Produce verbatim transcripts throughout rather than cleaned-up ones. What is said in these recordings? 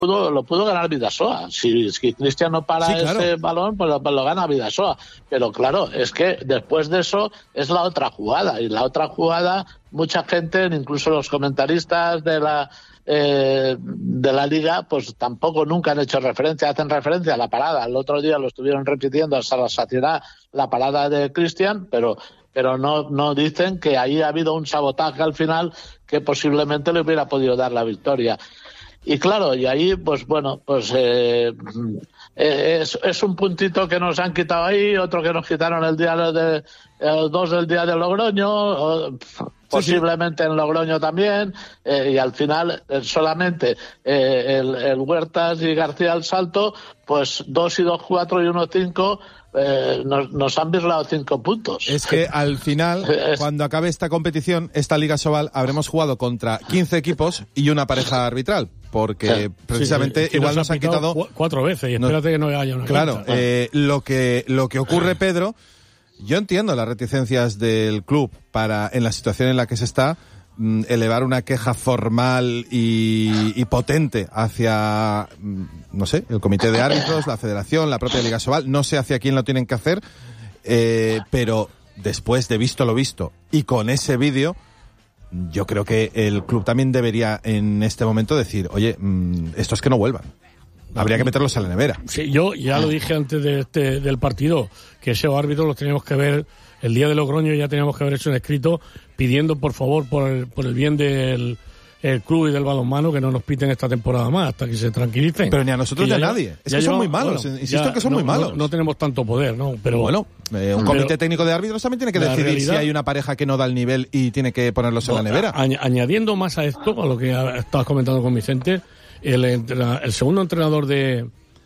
pudo, lo pudo ganar Vidasoa. Si, si Cristian no para sí, claro. ese balón, pues lo, pues lo gana Vidasoa. Pero claro, es que después de eso es la otra jugada. Y la otra jugada, mucha gente, incluso los comentaristas de la eh, de la Liga, pues tampoco nunca han hecho referencia, hacen referencia a la parada. El otro día lo estuvieron repitiendo hasta la saciedad, la parada de Cristian, pero pero no no dicen que ahí ha habido un sabotaje al final que posiblemente le hubiera podido dar la victoria. Y claro, y ahí, pues bueno, pues eh, es, es un puntito que nos han quitado ahí, otro que nos quitaron el día de, eh, dos del día de Logroño, o, posiblemente sí, sí. en Logroño también, eh, y al final eh, solamente eh, el, el Huertas y García al Salto, pues dos y dos, cuatro y uno, cinco, eh, nos, nos han birlado cinco puntos. Es que al final, es... cuando acabe esta competición, esta Liga Sobal, habremos jugado contra quince equipos y una pareja arbitral. Porque sí, precisamente sí, sí. igual nos, nos han quitado cu- cuatro veces y espérate no, que no haya una claro quinta. eh, lo que lo que ocurre, Pedro, yo entiendo las reticencias del club para, en la situación en la que se está, mm, elevar una queja formal y, y potente hacia mm, no sé, el comité de árbitros, la federación, la propia Liga Sobal, no sé hacia quién lo tienen que hacer, eh, pero después de visto lo visto y con ese vídeo, yo creo que el club también debería en este momento decir, oye, mmm, estos que no vuelvan. Habría que meterlos a la nevera. Sí, yo ya lo dije antes de este, del partido, que esos árbitros los teníamos que ver, el día de Logroño ya teníamos que haber hecho un escrito pidiendo por favor, por el, por el bien del el club y del balonmano, que no nos piten esta temporada más, hasta que se tranquilicen. Pero ni a nosotros ni a nadie. Es que son muy malos. Bueno, Insisto ya, que son no, muy malos. No, no tenemos tanto poder, ¿no? Pero bueno, eh, un comité pero, técnico de árbitros también tiene que decidir realidad, si hay una pareja que no da el nivel y tiene que ponerlos en la nevera. Añ- añadiendo más a esto, a lo que estabas comentando con Vicente, el, el segundo entrenador de,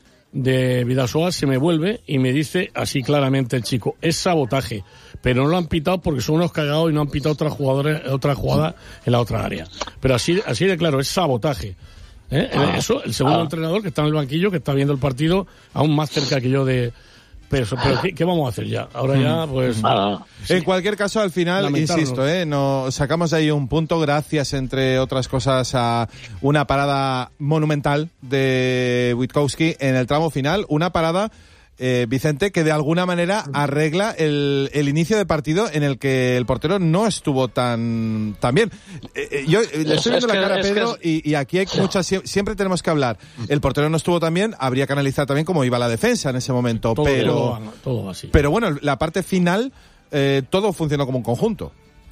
de Vidasoa se me vuelve y me dice así claramente el chico, es sabotaje, pero no lo han pitado porque son unos cagados y no han pitado otras jugadores, otra jugada en la otra área. Pero así, así de claro, es sabotaje. ¿Eh? Ah, Eso, el segundo ah. entrenador que está en el banquillo, que está viendo el partido aún más cerca que yo de... Pero, pero ¿qué, ¿qué vamos a hacer ya? Ahora ya, pues... Ah. Sí. En cualquier caso, al final, insisto, ¿eh? No, sacamos de ahí un punto gracias, entre otras cosas, a una parada monumental de Witkowski en el tramo final. Una parada... Eh, Vicente, que de alguna manera arregla el, el inicio de partido en el que el portero no estuvo tan, tan bien. Eh, eh, yo eh, le estoy viendo la cara a Pedro y, y aquí hay muchas, siempre tenemos que hablar. El portero no estuvo tan bien, habría que analizar también cómo iba la defensa en ese momento, todo, pero, todo, todo así. Pero bueno, la parte final, eh, todo funcionó como un conjunto.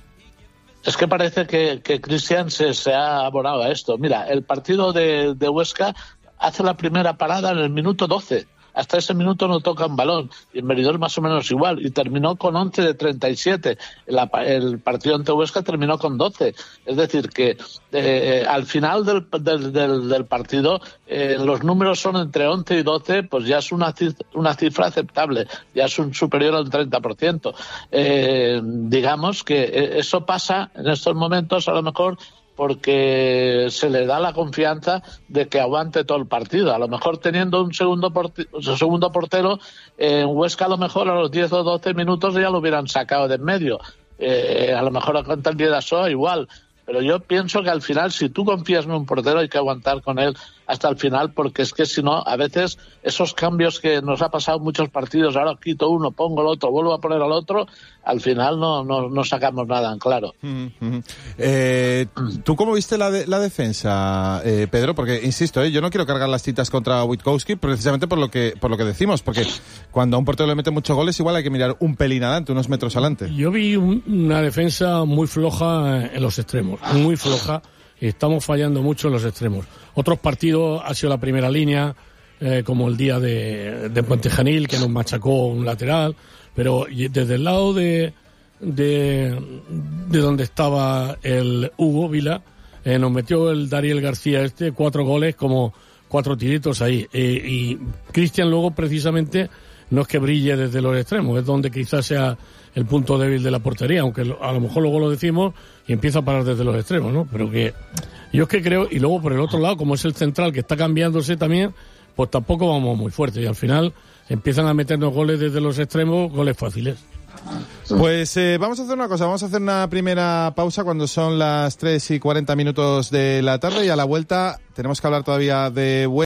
Es que parece que, que Cristian se, se ha abonado a esto. Mira, el partido de, de Huesca hace la primera parada en el minuto doce. Hasta ese minuto no toca un balón. Y el Meridor más o menos igual. Y terminó con once de treinta y siete. El, el partido ante Huesca terminó con doce. Es decir, que eh, al final del, del, del, del partido eh, los números son entre once y doce, pues ya es una cifra, una cifra aceptable. Ya es un superior al treinta por ciento. Eh, digamos que eso pasa en estos momentos, a lo mejor, porque se le da la confianza de que aguante todo el partido. A lo mejor teniendo un segundo, porti- un segundo portero, eh, en Huesca a lo mejor a los diez o doce minutos ya lo hubieran sacado de en medio. Eh, a lo mejor a contra el Vidasoa igual. Pero yo pienso que al final, si tú confías en un portero, hay que aguantar con él hasta el final, porque es que si no, a veces esos cambios que nos ha pasado en muchos partidos, ahora quito uno, pongo el otro, vuelvo a poner al otro, al final no no, no sacamos nada en claro. Mm-hmm. Eh, ¿Tú cómo viste la, de, la defensa, eh, Pedro? Porque, insisto, eh, yo no quiero cargar las citas contra Witkowski precisamente por lo que por lo que decimos, porque cuando a un portero le mete muchos goles, igual hay que mirar un pelín adelante, unos metros adelante. Yo vi un, una defensa muy floja en los extremos, muy floja. Estamos fallando mucho en los extremos. Otros partidos ha sido la primera línea, eh, como el día de, de Puente Genil, que nos machacó un lateral, pero desde el lado de de, de donde estaba el Hugo Vila, eh, nos metió el Dariel García este, cuatro goles, como cuatro tiritos ahí. Eh, y Cristian luego precisamente no es que brille desde los extremos, es donde quizás sea el punto débil de la portería, aunque a lo mejor luego lo decimos y empieza a parar desde los extremos, ¿no? Pero que yo es que creo, y luego por el otro lado, como es el central que está cambiándose también, pues tampoco vamos muy fuerte y al final empiezan a meternos goles desde los extremos, goles fáciles. Pues eh, vamos a hacer una cosa, vamos a hacer una primera pausa cuando son las tres y cuarenta minutos de la tarde y a la vuelta tenemos que hablar todavía de